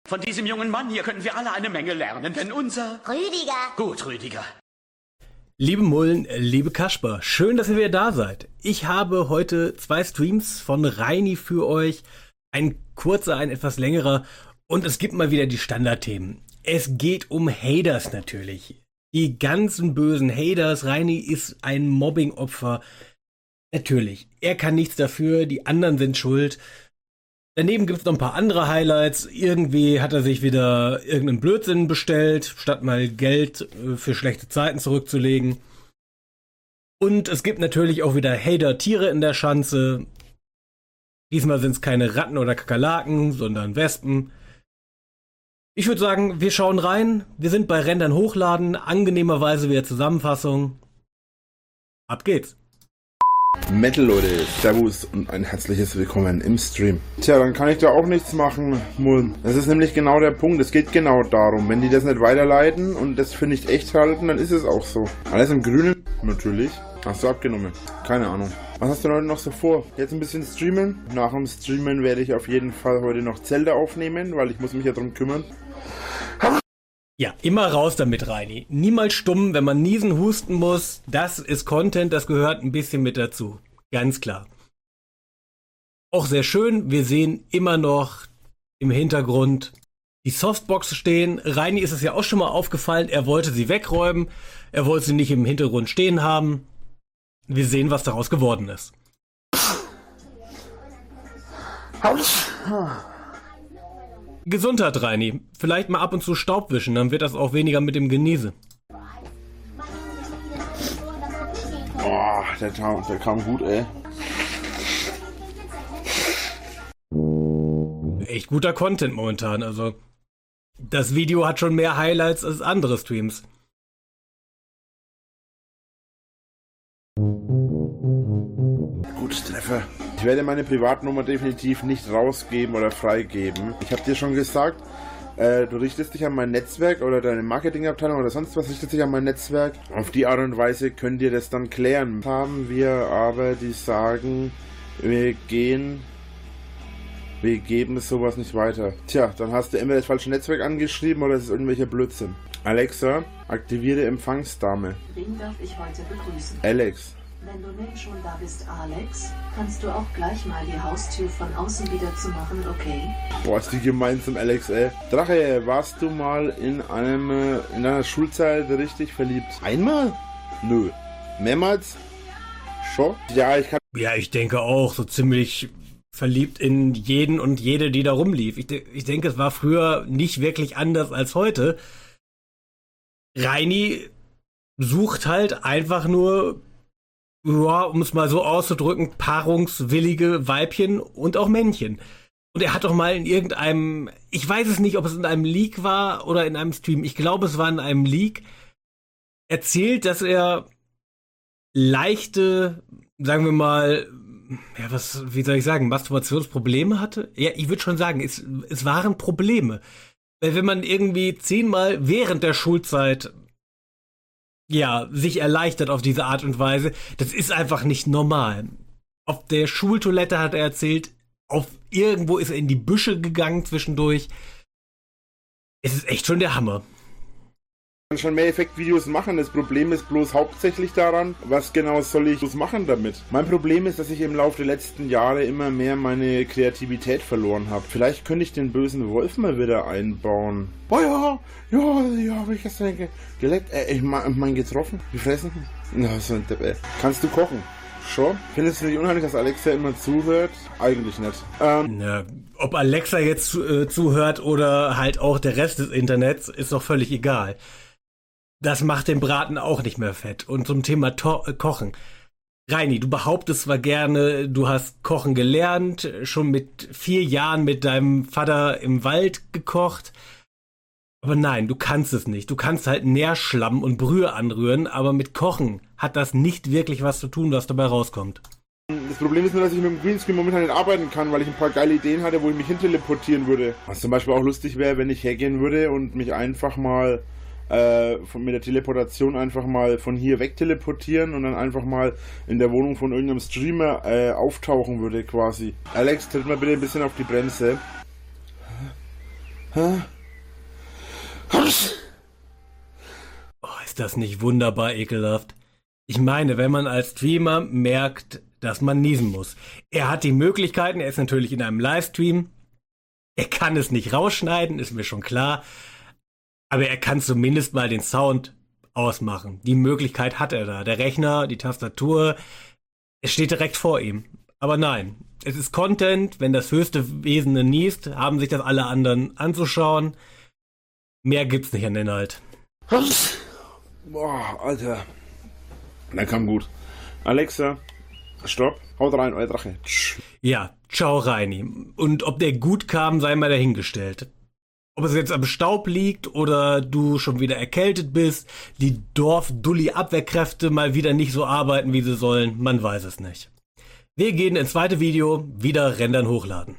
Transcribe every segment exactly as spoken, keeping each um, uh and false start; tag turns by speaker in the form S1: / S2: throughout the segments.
S1: Von diesem jungen Mann hier können wir alle eine Menge lernen, denn unser...
S2: Rüdiger.
S1: Gut, Rüdiger.
S3: Liebe Mullen, liebe Kasper, schön, dass ihr wieder da seid. Ich habe heute zwei Streams von Reini für euch. Ein kurzer, ein etwas längerer. Und es gibt mal wieder die Standardthemen. Es geht um Haters natürlich. Die ganzen bösen Haters. Reini ist ein Mobbing-Opfer. Natürlich, er kann nichts dafür, die anderen sind schuld. Daneben gibt es noch ein paar andere Highlights. Irgendwie hat er sich wieder irgendeinen Blödsinn bestellt, statt mal Geld für schlechte Zeiten zurückzulegen. Und es gibt natürlich auch wieder Hater-Tiere in der Schanze. Diesmal sind es keine Ratten oder Kakerlaken, sondern Wespen. Ich würde sagen, wir schauen rein. Wir sind bei Rendern hochladen. Angenehmerweise wieder Zusammenfassung. Ab geht's.
S4: Metal Leute, Servus und ein herzliches Willkommen im Stream. Tja, dann kann ich da auch nichts machen, Mullen. Das ist nämlich genau der Punkt, es geht genau darum. Wenn die das nicht weiterleiten und das für nicht echt halten, dann ist es auch so. Alles im Grünen, natürlich. Hast du abgenommen? Keine Ahnung. Was hast du heute noch so vor? Jetzt ein bisschen streamen. Nach dem Streamen werde ich auf jeden Fall heute noch Zelda aufnehmen, weil ich muss mich ja drum kümmern.
S3: Ja, immer raus damit, Reini. Niemals stumm, wenn man niesen, husten muss. Das ist Content, das gehört ein bisschen mit dazu. Ganz klar. Auch sehr schön, wir sehen immer noch im Hintergrund die Softbox stehen. Reini ist es ja auch schon mal aufgefallen, er wollte sie wegräumen. Er wollte sie nicht im Hintergrund stehen haben. Wir sehen, was daraus geworden ist. Gesundheit, Reini. Vielleicht mal ab und zu Staub wischen, dann wird das auch weniger mit dem Genese.
S4: Boah, der, der kam gut, ey.
S3: Echt guter Content momentan, also das Video hat schon mehr Highlights als andere Streams.
S4: Gut, Treffer. Ich werde meine Privatnummer definitiv nicht rausgeben oder freigeben. Ich habe dir schon gesagt, äh, du richtest dich an mein Netzwerk oder deine Marketingabteilung oder sonst was richtet sich an mein Netzwerk. Auf die Art und Weise könnt ihr das dann klären. Haben wir aber, die sagen, wir gehen, wir geben sowas nicht weiter. Tja, dann hast du entweder das falsche Netzwerk angeschrieben oder es ist irgendwelcher Blödsinn. Alexa, aktiviere Empfangsdame.
S5: Wen darf ich heute begrüßen?
S4: Alex.
S5: Wenn du nun schon da bist, Alex, kannst du auch gleich mal die Haustür von außen wieder zumachen, okay?
S4: Boah, ist die gemein zum Alex, ey. Drache, warst du mal in einem, in deiner Schulzeit richtig verliebt? Einmal? Nö. Mehrmals? Schon? Ja, ich kann...
S3: Ja, ich denke auch, so ziemlich verliebt in jeden und jede, die da rumlief. Ich, de- ich denke, es war früher nicht wirklich anders als heute. Reini sucht halt einfach nur... ja, um es mal so auszudrücken, paarungswillige Weibchen und auch Männchen. Und er hat doch mal in irgendeinem, ich weiß es nicht, ob es in einem Leak war oder in einem Stream, ich glaube, es war in einem Leak, erzählt, dass er leichte, sagen wir mal, ja, was, wie soll ich sagen, Masturbationsprobleme hatte? Ja, ich würde schon sagen, es, es waren Probleme. Weil wenn man irgendwie zehnmal während der Schulzeit ja, sich erleichtert auf diese Art und Weise. Das ist einfach nicht normal. Auf der Schultoilette hat er erzählt, auf irgendwo ist er in die Büsche gegangen zwischendurch. Es ist echt schon der Hammer.
S4: Ich kann schon mehr Effektvideos machen. Das Problem ist bloß hauptsächlich daran, was genau soll ich machen damit? Mein Problem ist, dass ich im Laufe der letzten Jahre immer mehr meine Kreativität verloren habe. Vielleicht könnte ich den bösen Wolf mal wieder einbauen. Oh ja, ja, ja, wie ich das denke. Geleckt, äh, ich mein, mein getroffen, gefressen. Na, so ein Depp, ey. Kannst du kochen? Schon? Findest du nicht unheimlich, dass Alexa immer zuhört? Eigentlich nicht. Ähm,
S3: Na, ob Alexa jetzt äh, zuhört oder halt auch der Rest des Internets, ist doch völlig egal. Das macht den Braten auch nicht mehr fett. Und zum Thema to- äh, Kochen. Reini, du behauptest zwar gerne, du hast Kochen gelernt, schon mit vier Jahren mit deinem Vater im Wald gekocht. Aber nein, du kannst es nicht. Du kannst halt Nährschlamm und Brühe anrühren, aber mit Kochen hat das nicht wirklich was zu tun, was dabei rauskommt.
S4: Das Problem ist nur, dass ich mit dem Greenscreen momentan nicht arbeiten kann, weil ich ein paar geile Ideen hatte, wo ich mich hinteleportieren würde. Was zum Beispiel auch lustig wäre, wenn ich hergehen würde und mich einfach mal äh, von, mit der Teleportation einfach mal von hier weg teleportieren und dann einfach mal in der Wohnung von irgendeinem Streamer äh, auftauchen würde quasi. Alex, tritt mal bitte ein bisschen auf die Bremse. Hä?
S3: Oh, ist das nicht wunderbar ekelhaft? Ich meine, wenn man als Streamer merkt, dass man niesen muss. Er hat die Möglichkeiten, er ist natürlich in einem Livestream. Er kann es nicht rausschneiden, ist mir schon klar. Aber er kann zumindest mal den Sound ausmachen. Die Möglichkeit hat er da. Der Rechner, die Tastatur, es steht direkt vor ihm. Aber nein, es ist Content. Wenn das höchste Wesen niest, haben sich das alle anderen anzuschauen. Mehr gibt's nicht an Inhalt.
S4: Boah, Alter. Na, kam gut. Alexa, stopp. Haut rein, euer Drache.
S3: Ja, ciao Reini. Und ob der gut kam, sei mal dahingestellt. Ob es jetzt am Staub liegt oder du schon wieder erkältet bist, die Dorf-Dulli-Abwehrkräfte mal wieder nicht so arbeiten, wie sie sollen, man weiß es nicht. Wir gehen ins zweite Video, wieder rendern hochladen.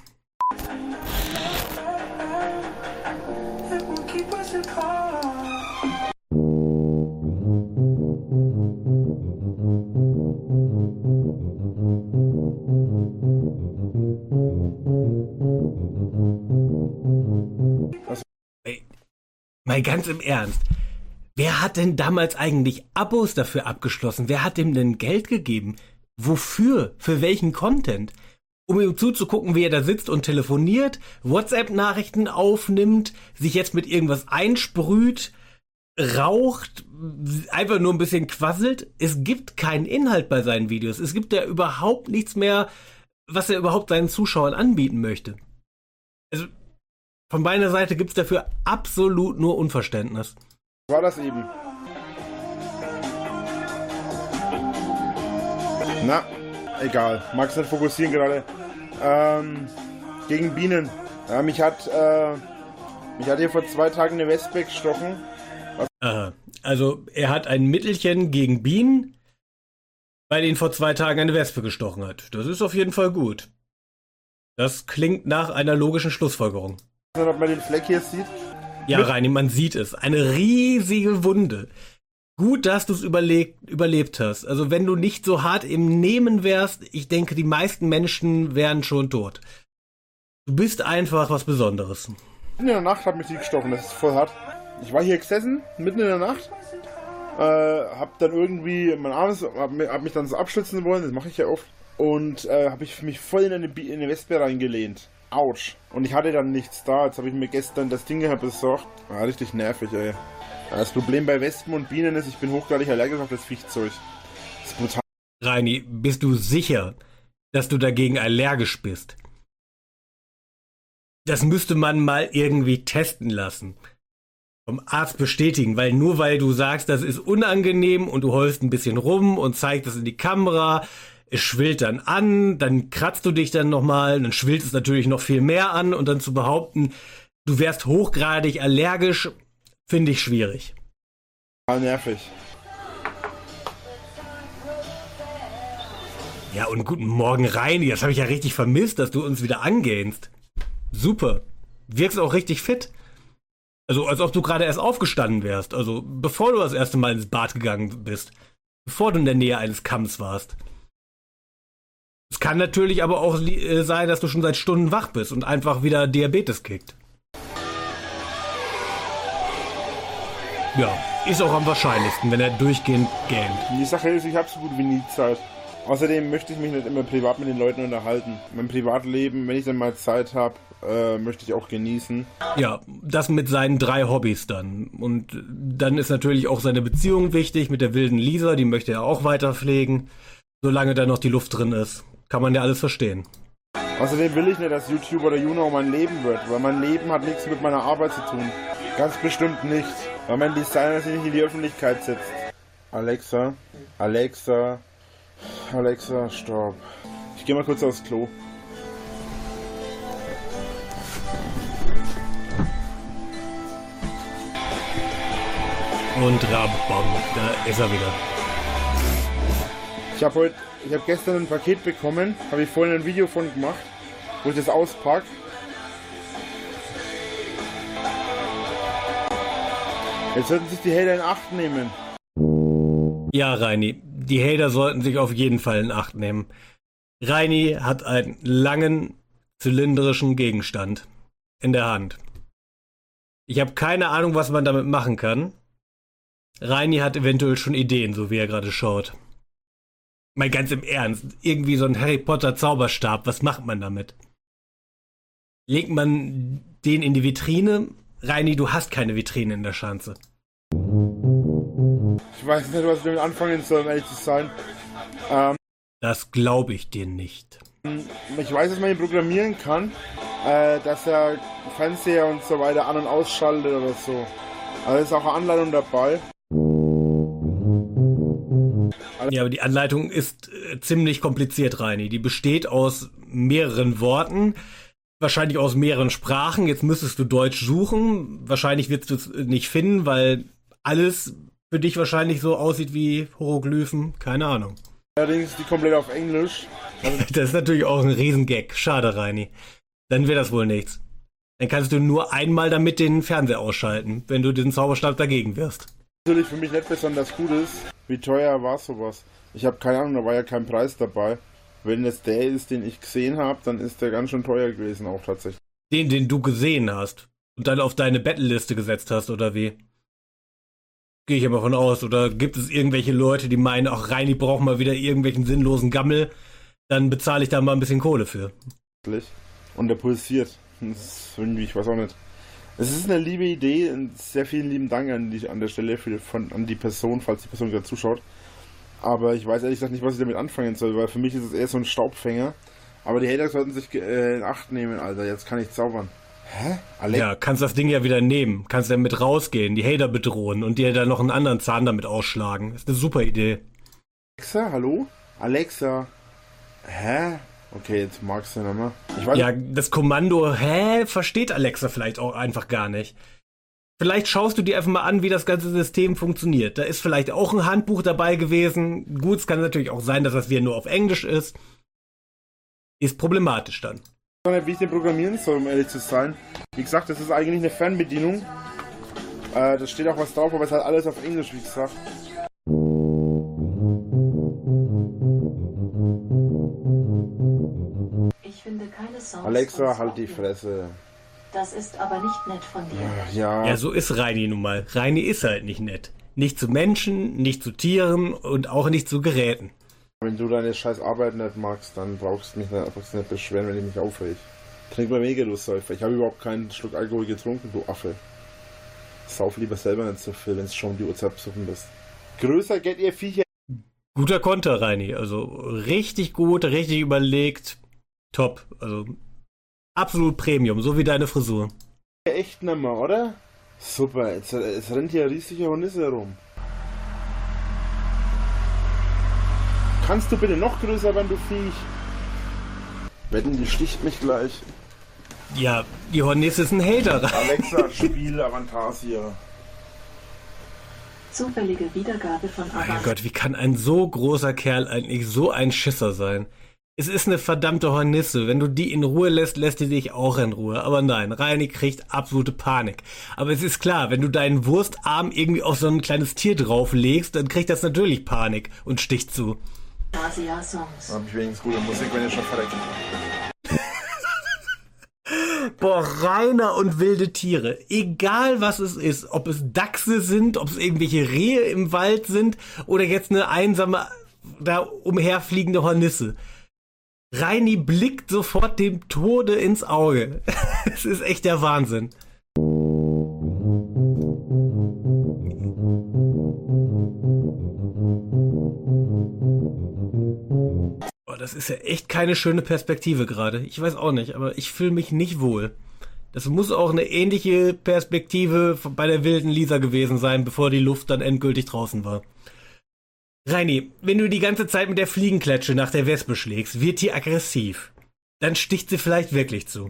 S3: Mal ganz im Ernst, wer hat denn damals eigentlich Abos dafür abgeschlossen? Wer hat dem denn Geld gegeben? Wofür? Für welchen Content? Um ihm zuzugucken, wie er da sitzt und telefoniert, WhatsApp-Nachrichten aufnimmt, sich jetzt mit irgendwas einsprüht, raucht, einfach nur ein bisschen quasselt. Es gibt keinen Inhalt bei seinen Videos. Es gibt ja überhaupt nichts mehr, was er überhaupt seinen Zuschauern anbieten möchte. Also von meiner Seite gibt's dafür absolut nur Unverständnis.
S4: War das eben? Na, egal. Mag's nicht fokussieren gerade. Ähm, gegen Bienen. Ja, mich hat, äh, mich hat hier vor zwei Tagen eine Wespe gestochen.
S3: Aha. Also, er hat ein Mittelchen gegen Bienen, weil ihn vor zwei Tagen eine Wespe gestochen hat. Das ist auf jeden Fall gut. Das klingt nach einer logischen Schlussfolgerung.
S4: Ob man den Fleck hier sieht.
S3: Ja, Reini, man sieht es. Eine riesige Wunde. Gut, dass du es überlebt, überlebt hast. Also wenn du nicht so hart im Nehmen wärst, ich denke, die meisten Menschen wären schon tot. Du bist einfach was Besonderes.
S4: Mitten in der Nacht hat mich die gestochen, das ist voll hart. Ich war hier gesessen, mitten in der Nacht. Äh, hab dann irgendwie mein Arm, hab, hab mich dann so abschützen wollen, das mache ich ja oft. Und äh, hab ich mich voll in eine, in eine Wespe reingelehnt. Autsch. Und ich hatte dann nichts da. Jetzt habe ich mir gestern das Ding besorgt. Ah, richtig nervig, ey. Das Problem bei Wespen und Bienen ist, ich bin hochgradig allergisch auf das Viechzeug. Das ist brutal.
S3: Reini, bist du sicher, dass du dagegen allergisch bist? Das müsste man mal irgendwie testen lassen. Vom Arzt bestätigen, weil nur weil du sagst, das ist unangenehm und du heulst ein bisschen rum und zeigst es in die Kamera, es schwillt dann an, dann kratzt du dich dann nochmal, dann schwillt es natürlich noch viel mehr an und dann zu behaupten, du wärst hochgradig allergisch, finde ich schwierig.
S4: Total nervig.
S3: Ja, und guten Morgen, Reini, das habe ich ja richtig vermisst, dass du uns wieder angehst. Super. Wirkst auch richtig fit. Also, als ob du gerade erst aufgestanden wärst, also bevor du das erste Mal ins Bad gegangen bist. Bevor du in der Nähe eines Kamms warst. Es kann natürlich aber auch äh, sein, dass du schon seit Stunden wach bist und einfach wieder Diabetes kickt. Ja, ist auch am wahrscheinlichsten, wenn er durchgehend gähnt.
S4: Die Sache ist, ich habe so gut wie nie Zeit. Außerdem möchte ich mich nicht immer privat mit den Leuten unterhalten. Mein Privatleben, wenn ich dann mal Zeit habe, äh, möchte ich auch genießen.
S3: Ja, das mit seinen drei Hobbys dann. Und dann ist natürlich auch seine Beziehung wichtig mit der wilden Lisa, die möchte er auch weiter pflegen. Solange da noch die Luft drin ist. Kann man ja alles verstehen.
S4: Außerdem will ich nicht, dass YouTube oder Juno mein Leben wird, weil mein Leben hat nichts mit meiner Arbeit zu tun. Ganz bestimmt nicht, weil mein Designer sich nicht in die Öffentlichkeit setzt. Alexa, Alexa, Alexa, stopp. Ich gehe mal kurz aufs Klo.
S3: Und rabom, da ist er wieder.
S4: Ich habe heute, ich habe gestern ein Paket bekommen, habe ich vorhin ein Video von gemacht, wo ich das auspacke. Jetzt sollten sich die Hater in Acht nehmen.
S3: Ja, Reini, die Hater sollten sich auf jeden Fall in Acht nehmen. Reini hat einen langen, zylindrischen Gegenstand in der Hand. Ich habe keine Ahnung, was man damit machen kann. Reini hat eventuell schon Ideen, so wie er gerade schaut. Mal ganz im Ernst, irgendwie so ein Harry Potter Zauberstab, was macht man damit? Legt man den in die Vitrine? Reini, du hast keine Vitrine in der Schanze.
S4: Ich weiß nicht, was ich damit anfangen soll, um ehrlich zu sein. Ähm,
S3: das glaube ich dir nicht.
S4: Ich weiß, dass man ihn programmieren kann, äh, dass er Fernseher und so weiter an- und ausschaltet oder so. Also ist auch eine Anleitung dabei.
S3: Ja, aber die Anleitung ist äh, ziemlich kompliziert, Reini. Die besteht aus mehreren Worten, wahrscheinlich aus mehreren Sprachen. Jetzt müsstest du Deutsch suchen. Wahrscheinlich wirst du es nicht finden, weil alles für dich wahrscheinlich so aussieht wie Hieroglyphen. Keine Ahnung.
S4: Allerdings ist die komplett auf Englisch.
S3: Das ist natürlich auch ein Riesengag. Schade, Reini. Dann wäre das wohl nichts. Dann kannst du nur einmal damit den Fernseher ausschalten, wenn du den Zauberstab dagegen wirst.
S4: Natürlich für mich nicht besonders gut ist. Wie teuer war sowas? Ich habe keine Ahnung, da war ja kein Preis dabei. Wenn es der ist, den ich gesehen habe, dann ist der ganz schön teuer gewesen auch tatsächlich.
S3: Den, den du gesehen hast und dann auf deine Bettelliste gesetzt hast, oder wie? Gehe ich aber von aus. Oder gibt es irgendwelche Leute, die meinen, ach, Reini braucht mal wieder irgendwelchen sinnlosen Gammel, dann bezahle ich da mal ein bisschen Kohle für.
S4: Und der pulsiert. Das ist irgendwie, ich weiß auch nicht. Es ist eine liebe Idee und sehr vielen lieben Dank an, die, an der Stelle für, von, an die Person, falls die Person gerade zuschaut. Aber ich weiß ehrlich gesagt nicht, was ich damit anfangen soll, weil für mich ist es eher so ein Staubfänger. Aber die Hater sollten sich äh, in Acht nehmen, Alter. Jetzt kann ich zaubern. Hä? Alex?
S3: Ja, kannst das Ding ja wieder nehmen. Kannst damit rausgehen, die Hater bedrohen und dir dann noch einen anderen Zahn damit ausschlagen. Ist eine super Idee.
S4: Alexa, hallo? Alexa. Hä? Okay, jetzt magst du nochmal.
S3: Ja, das Kommando, hä, versteht Alexa vielleicht auch einfach gar nicht. Vielleicht schaust du dir einfach mal an, wie das ganze System funktioniert. Da ist vielleicht auch ein Handbuch dabei gewesen. Gut, es kann natürlich auch sein, dass das wieder nur auf Englisch ist. Ist problematisch dann.
S4: Ich weiß nicht, wie ich den programmieren soll, um ehrlich zu sein. Wie gesagt, das ist eigentlich eine Fernbedienung. Äh, da steht auch was drauf, aber es ist halt alles auf Englisch, wie gesagt.
S5: Ich finde keine Sounds.
S4: Alexa, halt die Fresse.
S5: Das ist aber nicht nett von dir.
S4: Ja.
S3: Ja, so ist Reini nun mal. Reini ist halt nicht nett. Nicht zu Menschen, nicht zu Tieren und auch nicht zu Geräten.
S4: Wenn du deine scheiß Arbeit nicht magst, dann brauchst du mich nicht, einfach nicht beschweren, wenn ich mich aufreg. Trink mal mega, du Säufer. Ich habe überhaupt keinen Schluck Alkohol getrunken, du Affe. Sauf lieber selber nicht so viel, wenn es schon um die Uhrzeit besoffen bist. Größer geht ihr Viecher.
S3: Guter Konter, Reini. Also richtig gut, richtig überlegt. Top. Also absolut Premium, so wie deine Frisur.
S4: Echt nimmer, oder? Super, jetzt, jetzt rennt hier ein riesiger Hornisse herum. Kannst du bitte noch größer, wenn du Viech? Wetten, die sticht mich gleich.
S3: Ja, die Hornisse ist ein Hater.
S4: Alexa, Spiel Avantasia.
S5: Zufällige Wiedergabe von
S3: Mein
S5: Avantasia.
S3: Gott, wie kann ein so großer Kerl eigentlich so ein Schisser sein? Es ist eine verdammte Hornisse. Wenn du die in Ruhe lässt, lässt die dich auch in Ruhe. Aber nein, Reini kriegt absolute Panik. Aber es ist klar, wenn du deinen Wurstarm irgendwie auf so ein kleines Tier drauflegst, dann kriegt das natürlich Panik und sticht zu.
S5: Songs.
S4: Hab ich wenigstens gute Musik, wenn ihr schon verreckt.
S3: Boah, Rainer und wilde Tiere. Egal was es ist, ob es Dachse sind, ob es irgendwelche Rehe im Wald sind oder jetzt eine einsame, da umherfliegende Hornisse. Reini blickt sofort dem Tode ins Auge. Es ist echt der Wahnsinn. Oh, das ist ja echt keine schöne Perspektive gerade. Ich weiß auch nicht, aber ich fühle mich nicht wohl. Das muss auch eine ähnliche Perspektive bei der wilden Lisa gewesen sein, bevor die Luft dann endgültig draußen war. Reini, wenn du die ganze Zeit mit der Fliegenklatsche nach der Wespe schlägst, wird die aggressiv. Dann sticht sie vielleicht wirklich zu.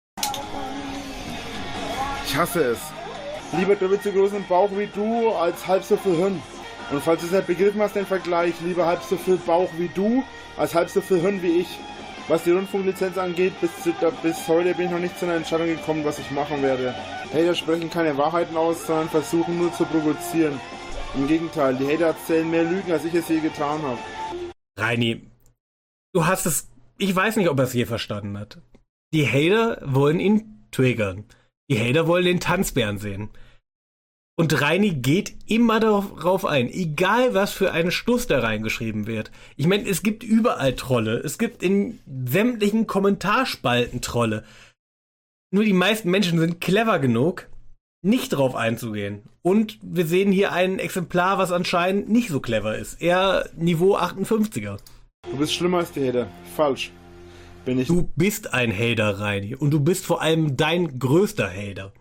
S4: Ich hasse es. Lieber doppelt so großen Bauch wie du, als halb so viel Hirn. Und falls du es nicht begriffen hast, den Vergleich, lieber halb so viel Bauch wie du, als halb so viel Hirn wie ich. Was die Rundfunklizenz angeht, bis, zu, bis heute bin ich noch nicht zu einer Entscheidung gekommen, was ich machen werde. Hater sprechen keine Wahrheiten aus, sondern versuchen nur zu provozieren. Im Gegenteil, die Hater erzählen mehr Lügen, als ich es je getan habe.
S3: Reini, du hast es, ich weiß nicht, ob er es je verstanden hat. Die Hater wollen ihn triggern. Die Hater wollen den Tanzbären sehen. Und Reini geht immer darauf ein, egal was für einen Stuss da reingeschrieben wird. Ich meine, es gibt überall Trolle. Es gibt in sämtlichen Kommentarspalten Trolle. Nur die meisten Menschen sind clever genug, nicht drauf einzugehen. Und wir sehen hier ein Exemplar, was anscheinend nicht so clever ist. Eher Niveau achtundfünfziger.
S4: Du bist schlimmer als die Hater. Falsch. Bin ich.
S3: Du bist ein Hater, Reini. Und du bist vor allem dein größter Hater.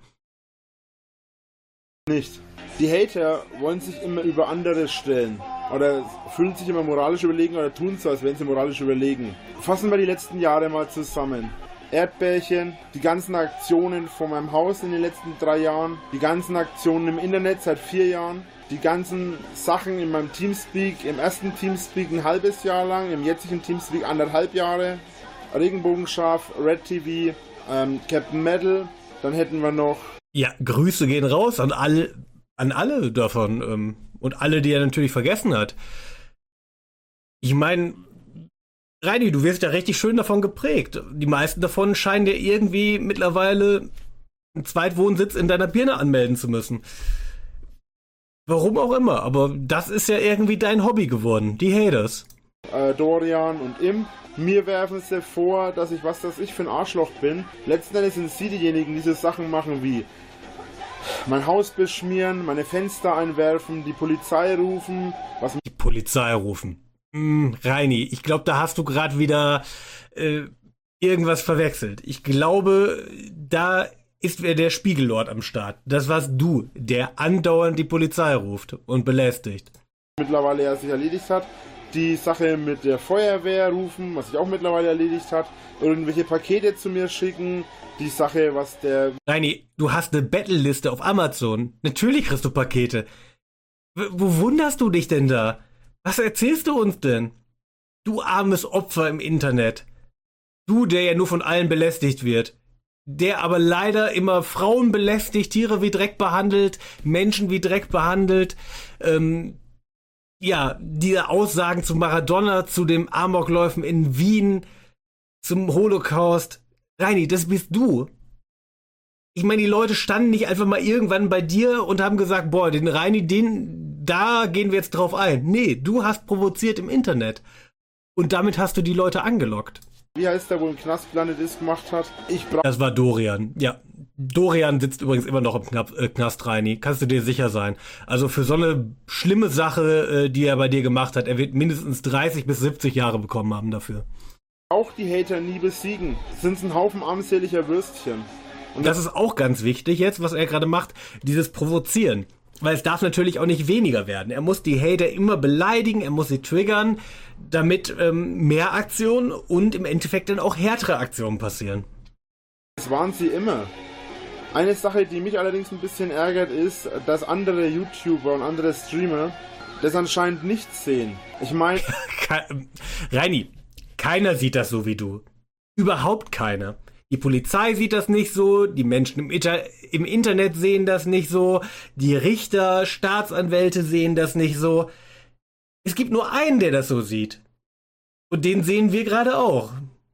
S4: Nicht. Die Hater wollen sich immer über andere stellen. Oder fühlen sich immer moralisch überlegen oder tun so, als wenn sie moralisch überlegen. Fassen wir die letzten Jahre mal zusammen. Erdbärchen, die ganzen Aktionen von meinem Haus in den letzten drei Jahren, die ganzen Aktionen im Internet seit vier Jahren, die ganzen Sachen in meinem Teamspeak, im ersten Teamspeak ein halbes Jahr lang, im jetzigen Teamspeak anderthalb Jahre, Regenbogenschaf, Red T V, ähm, Captain Metal, dann hätten wir noch...
S3: Ja, Grüße gehen raus an alle, an alle davon ähm, und alle, die er natürlich vergessen hat. Ich meine... Reini, du wirst ja richtig schön davon geprägt. Die meisten davon scheinen dir irgendwie mittlerweile einen Zweitwohnsitz in deiner Birne anmelden zu müssen. Warum auch immer, aber das ist ja irgendwie dein Hobby geworden, die Haters.
S4: Äh, Dorian und Imp, mir werfen sie vor, dass ich, was weiß ich, für ein Arschloch bin. Letzten Endes sind sie diejenigen, die so Sachen machen wie mein Haus beschmieren, meine Fenster einwerfen, die Polizei rufen. Was
S3: die Polizei rufen. Hm, Reini, ich glaube, da hast du gerade wieder äh, irgendwas verwechselt. Ich glaube, da ist wer der Spiegellord am Start. Das warst du, der andauernd die Polizei ruft und belästigt.
S4: Mittlerweile er sich erledigt hat. Die Sache mit der Feuerwehr rufen, was sich auch mittlerweile erledigt hat. Irgendwelche Pakete zu mir schicken. Die Sache, was der...
S3: Reini, du hast eine Battle-Liste auf Amazon. Natürlich kriegst du Pakete. W- wo wunderst du dich denn da? Was erzählst du uns denn? Du armes Opfer im Internet. Du, der ja nur von allen belästigt wird. Der aber leider immer Frauen belästigt, Tiere wie Dreck behandelt, Menschen wie Dreck behandelt. Ähm, ja, diese Aussagen zu Maradona, zu den Amokläufen in Wien, zum Holocaust. Reini, das bist du. Ich meine, die Leute standen nicht einfach mal irgendwann bei dir und haben gesagt, boah, den Reini, den... Da gehen wir jetzt drauf ein. Nee, du hast provoziert im Internet. Und damit hast du die Leute angelockt.
S4: Wie heißt der, wo im Knast gelandet ist, gemacht hat? Ich bra-
S3: Das war Dorian, ja. Dorian sitzt übrigens immer noch im Knast, äh, Knast, Reini. Kannst du dir sicher sein. Also für so eine schlimme Sache, äh, die er bei dir gemacht hat, er wird mindestens dreißig bis siebzig Jahre bekommen haben dafür.
S4: Auch die Hater nie besiegen. Sind ein Haufen armseliger Würstchen. Und
S3: das ist auch ganz wichtig jetzt, was er gerade macht, dieses Provozieren. Weil es darf natürlich auch nicht weniger werden. Er muss die Hater immer beleidigen, er muss sie triggern, damit ähm, mehr Aktionen und im Endeffekt dann auch härtere Aktionen passieren.
S4: Das waren sie immer. Eine Sache, die mich allerdings ein bisschen ärgert, ist, dass andere YouTuber und andere Streamer das anscheinend nicht sehen. Ich meine...
S3: Reini, keiner sieht das so wie du. Überhaupt keiner. Die Polizei sieht das nicht so, die Menschen im, Inter- im Internet sehen das nicht so, die Richter, Staatsanwälte sehen das nicht so. Es gibt nur einen, der das so sieht. Und den sehen wir gerade auch.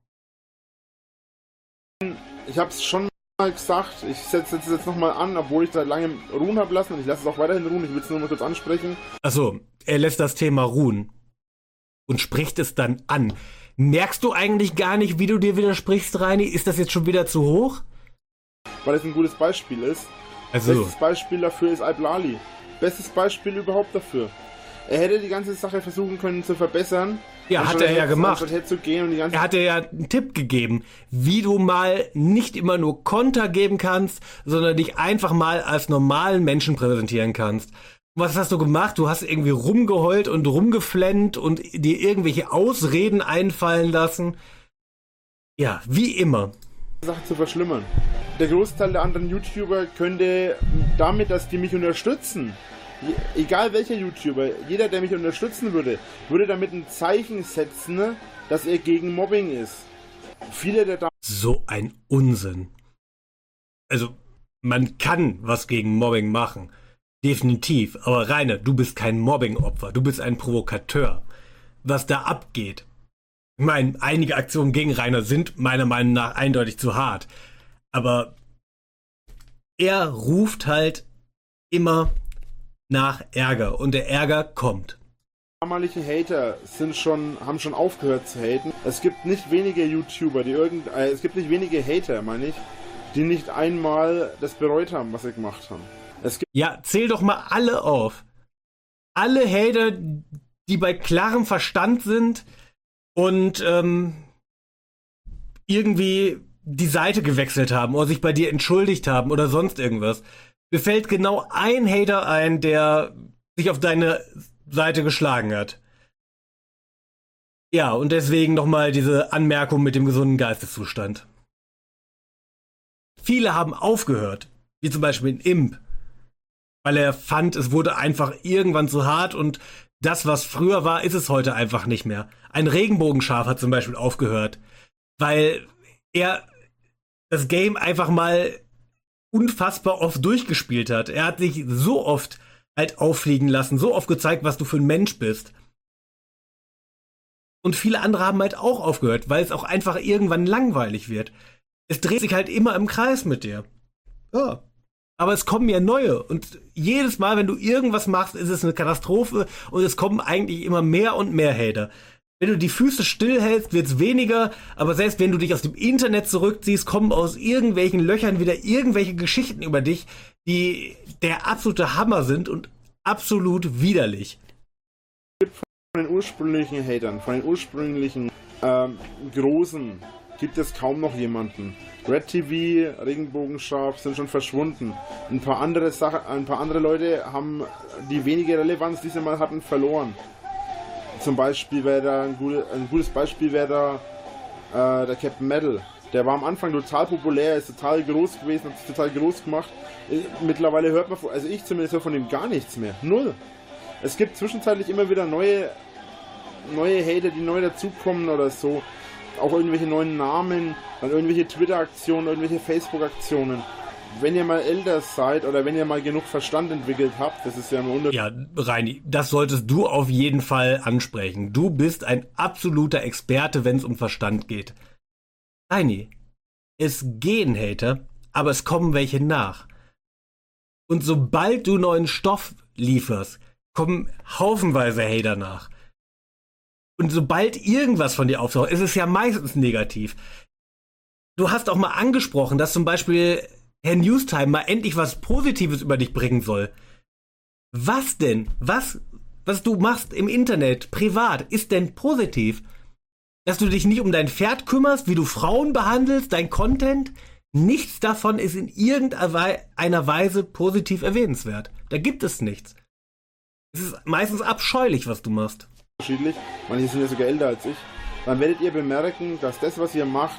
S4: Ich hab's schon mal gesagt, ich setze es jetzt nochmal an, obwohl ich seit langem ruhen habe lassen und ich lasse es auch weiterhin ruhen, ich will es nur mal kurz ansprechen.
S3: Achso, er lässt das Thema ruhen und spricht es dann an. Merkst du eigentlich gar nicht, wie du dir widersprichst, Reini? Ist das jetzt schon wieder zu hoch?
S4: Weil es ein gutes Beispiel ist.
S3: Also.
S4: Bestes Beispiel dafür ist Al-Blali. Bestes Beispiel überhaupt dafür. Er hätte die ganze Sache versuchen können zu verbessern.
S3: Ja, hat er ja gemacht.
S4: Zu gehen und die ganze
S3: er hat dir ja einen Tipp gegeben, wie du mal nicht immer nur Konter geben kannst, sondern dich einfach mal als normalen Menschen präsentieren kannst. Was hast du gemacht? Du hast irgendwie rumgeheult und rumgeflennt und dir irgendwelche Ausreden einfallen lassen. Ja, wie immer.
S4: Sache zu verschlimmern. Der Großteil der anderen YouTuber könnte damit, dass die mich unterstützen, egal welcher YouTuber, jeder, der mich unterstützen würde, würde damit ein Zeichen setzen, dass er gegen Mobbing ist. Viele der da
S3: So ein Unsinn. Also, man kann was gegen Mobbing machen. Definitiv. Aber Rainer, du bist kein Mobbing-Opfer. Du bist ein Provokateur. Was da abgeht. Ich meine, einige Aktionen gegen Rainer sind meiner Meinung nach eindeutig zu hart. Aber er ruft halt immer nach Ärger und der Ärger kommt.
S4: Damalige Hater sind schon, haben schon aufgehört zu haten. Es gibt nicht wenige YouTuber, die irgend, äh, es gibt nicht wenige Hater, meine ich, die nicht einmal das bereut haben, was sie gemacht haben. Es gibt
S3: Ja, zähl doch mal alle auf. Alle Hater, die bei klarem Verstand sind und ähm, irgendwie die Seite gewechselt haben oder sich bei dir entschuldigt haben oder sonst irgendwas. Mir fällt genau ein Hater ein, der sich auf deine Seite geschlagen hat. Ja, und deswegen nochmal diese Anmerkung mit dem gesunden Geisteszustand. Viele haben aufgehört, wie zum Beispiel ein Imp, weil er fand, es wurde einfach irgendwann zu hart und das, was früher war, ist es heute einfach nicht mehr. Ein Regenbogenschaf hat zum Beispiel aufgehört, weil er das Game einfach mal unfassbar oft durchgespielt hat. Er hat sich so oft halt auffliegen lassen, so oft gezeigt, was du für ein Mensch bist. Und viele andere haben halt auch aufgehört, weil es auch einfach irgendwann langweilig wird. Es dreht sich halt immer im Kreis mit dir. Ja. Aber es kommen ja neue. Und jedes Mal, wenn du irgendwas machst, ist es eine Katastrophe und es kommen eigentlich immer mehr und mehr Hater. Wenn du die Füße stillhältst, wird's weniger, aber selbst wenn du dich aus dem Internet zurückziehst, kommen aus irgendwelchen Löchern wieder irgendwelche Geschichten über dich, die der absolute Hammer sind und absolut widerlich.
S4: von den ursprünglichen Hatern, von den ursprünglichen ähm, Großen, gibt es kaum noch jemanden. Red T V, Regenbogenschaf sind schon verschwunden. Ein paar andere Sachen, ein paar andere Leute haben die wenige Relevanz, die sie mal hatten, verloren. Zum Beispiel wäre da ein, gut, ein gutes Beispiel wäre da äh, der Captain Metal. Der war am Anfang total populär, ist total groß gewesen, hat sich total groß gemacht. Mittlerweile hört man, also ich zumindest höre von dem gar nichts mehr. Null. Es gibt zwischenzeitlich immer wieder neue, neue Hater, die neu dazukommen oder so. Auch irgendwelche neuen Namen, dann irgendwelche Twitter-Aktionen, irgendwelche Facebook-Aktionen. Wenn ihr mal älter seid oder wenn ihr mal genug Verstand entwickelt habt, das ist ja immer Unterschied.
S3: Ja, Reini, das solltest du auf jeden Fall ansprechen. Du bist ein absoluter Experte, wenn es um Verstand geht. Reini, es gehen Hater, aber es kommen welche nach. Und sobald du neuen Stoff lieferst, kommen haufenweise Hater nach. Und sobald irgendwas von dir auftaucht, ist es ja meistens negativ. Du hast auch mal angesprochen, dass zum Beispiel Herr Newstime mal endlich was Positives über dich bringen soll. Was denn? Was, was du machst im Internet, privat, ist denn positiv? Dass du dich nicht um dein Pferd kümmerst, wie du Frauen behandelst, dein Content? Nichts davon ist in irgendeiner Weise positiv erwähnenswert. Da gibt es nichts. Es ist meistens abscheulich, was du machst.
S4: Unterschiedlich. Manche sind ja sogar älter als ich. Dann werdet ihr bemerken, dass das, was ihr macht,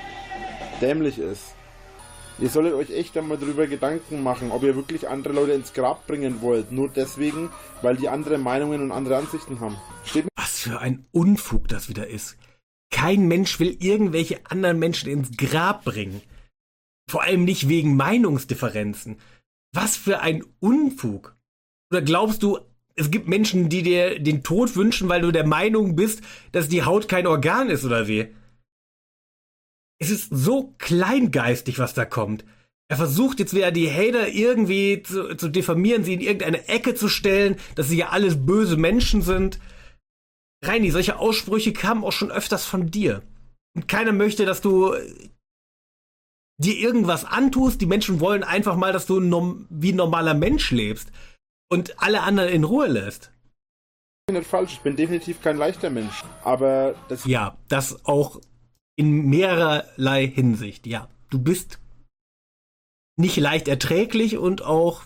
S4: dämlich ist. Ihr solltet euch echt einmal darüber Gedanken machen, ob ihr wirklich andere Leute ins Grab bringen wollt. Nur deswegen, weil die andere Meinungen und andere Ansichten haben. Steht
S3: Was für ein Unfug das wieder ist. Kein Mensch will irgendwelche anderen Menschen ins Grab bringen. Vor allem nicht wegen Meinungsdifferenzen. Was für ein Unfug. Oder glaubst du, es gibt Menschen, die dir den Tod wünschen, weil du der Meinung bist, dass die Haut kein Organ ist oder wie? Es ist so kleingeistig, was da kommt. Er versucht jetzt wieder die Hater irgendwie zu, zu diffamieren, sie in irgendeine Ecke zu stellen, dass sie ja alles böse Menschen sind. Reini, solche Aussprüche kamen auch schon öfters von dir. Und keiner möchte, dass du dir irgendwas antust. Die Menschen wollen einfach mal, dass du norm- wie ein normaler Mensch lebst und alle anderen in Ruhe lässt.
S4: Ich bin nicht falsch, ich bin definitiv kein leichter Mensch. Aber das...
S3: Ja, das auch in mehrerlei Hinsicht, ja. Du bist nicht leicht erträglich und auch,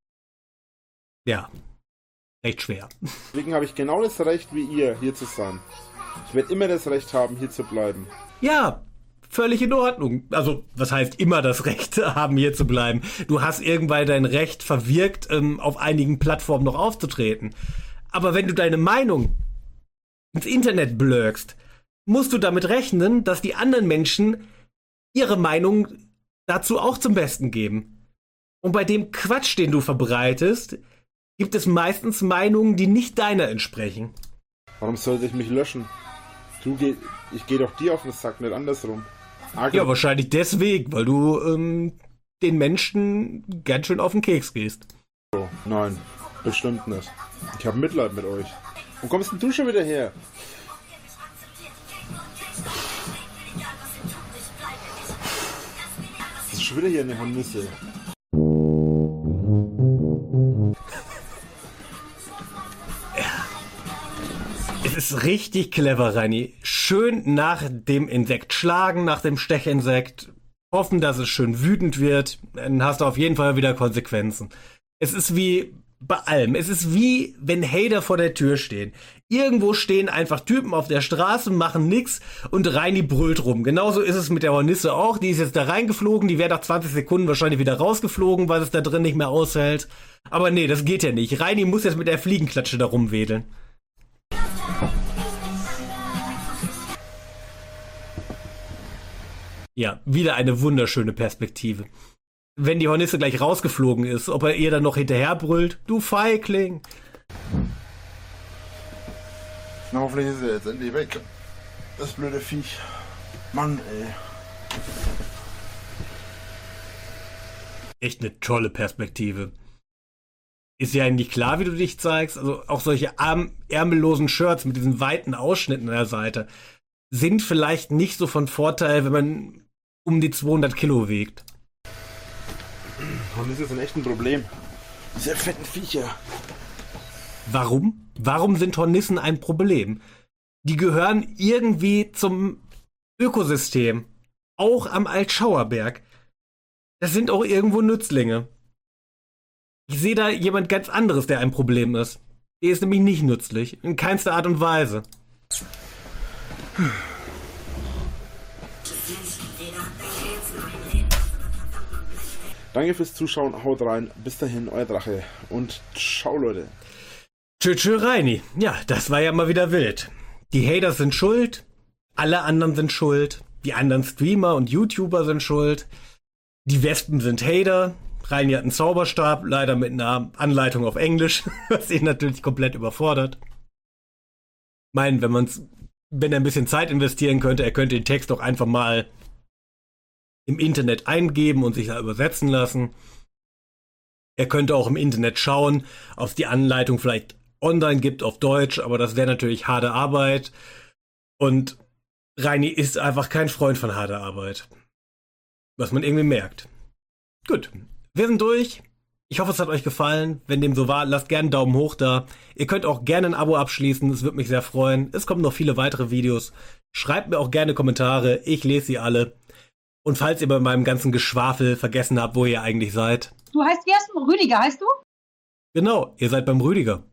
S3: ja, recht schwer.
S4: Deswegen habe ich genau das Recht wie ihr, hier zu sein. Ich werde immer das Recht haben, hier zu bleiben.
S3: Ja, völlig in Ordnung. Also, was heißt immer das Recht haben, hier zu bleiben? Du hast irgendwann dein Recht verwirkt, ähm, auf einigen Plattformen noch aufzutreten. Aber wenn du deine Meinung ins Internet blökst, musst du damit rechnen, dass die anderen Menschen ihre Meinung dazu auch zum Besten geben. Und bei dem Quatsch, den du verbreitest, gibt es meistens Meinungen, die nicht deiner entsprechen.
S4: Warum sollte ich mich löschen? Du geh, ich gehe doch dir auf den Sack, nicht andersrum. Arge.
S3: Ja, wahrscheinlich deswegen, weil du ähm, den Menschen ganz schön auf den Keks gehst.
S4: Oh, nein, bestimmt nicht. Ich habe Mitleid mit euch. Wo kommst denn du schon wieder her? Das ist schon wieder hier eine Hornisse.
S3: Es ist richtig clever, Reini. Schön nach dem Insekt schlagen, nach dem Stechinsekt. Hoffen, dass es schön wütend wird. Dann hast du auf jeden Fall wieder Konsequenzen. Es ist wie bei allem. Es ist wie, wenn Hater vor der Tür stehen. Irgendwo stehen einfach Typen auf der Straße, machen nix und Reini brüllt rum. Genauso ist es mit der Hornisse auch. Die ist jetzt da reingeflogen. Die wäre nach zwanzig Sekunden wahrscheinlich wieder rausgeflogen, weil es da drin nicht mehr aushält. Aber nee, das geht ja nicht. Reini muss jetzt mit der Fliegenklatsche da rumwedeln. Ja, wieder eine wunderschöne Perspektive. Wenn die Hornisse gleich rausgeflogen ist, ob er ihr dann noch hinterher brüllt, du Feigling.
S4: Na, hoffentlich ist er jetzt endlich weg. Das blöde Viech. Mann, ey.
S3: Echt eine tolle Perspektive. Ist ja eigentlich klar, wie du dich zeigst. Also auch solche arm- ärmellosen Shirts mit diesen weiten Ausschnitten an der Seite sind vielleicht nicht so von Vorteil, wenn man um die zweihundert Kilo wiegt.
S4: Hornisse sind echt ein Problem. Diese fetten Viecher.
S3: Warum? Warum sind Hornissen ein Problem? Die gehören irgendwie zum Ökosystem. Auch am Altschauerberg. Das sind auch irgendwo Nützlinge. Ich sehe da jemand ganz anderes, der ein Problem ist. Der ist nämlich nicht nützlich. In keinster Art und Weise.
S4: Danke fürs Zuschauen, haut rein. Bis dahin, euer Drache. Und ciao, Leute.
S3: Tschö, tschö, Reini. Ja, das war ja mal wieder wild. Die Haters sind schuld. Alle anderen sind schuld. Die anderen Streamer und YouTuber sind schuld. Die Wespen sind Hater. Reini hat einen Zauberstab, leider mit einer Anleitung auf Englisch, was ihn natürlich komplett überfordert. Ich meine, wenn man's, wenn er ein bisschen Zeit investieren könnte, er könnte den Text doch einfach mal im Internet eingeben und sich da übersetzen lassen. Er könnte auch im Internet schauen, ob es die Anleitung vielleicht online gibt auf Deutsch, aber das wäre natürlich harte Arbeit. Und Reini ist einfach kein Freund von harter Arbeit. Was man irgendwie merkt. Gut, wir sind durch. Ich hoffe, es hat euch gefallen. Wenn dem so war, lasst gerne einen Daumen hoch da. Ihr könnt auch gerne ein Abo abschließen, es würde mich sehr freuen. Es kommen noch viele weitere Videos. Schreibt mir auch gerne Kommentare, ich lese sie alle. Und falls ihr bei meinem ganzen Geschwafel vergessen habt, wo ihr eigentlich seid.
S2: Du heißt, wie heißt du? Rüdiger, heißt du?
S3: Genau, ihr seid beim Rüdiger.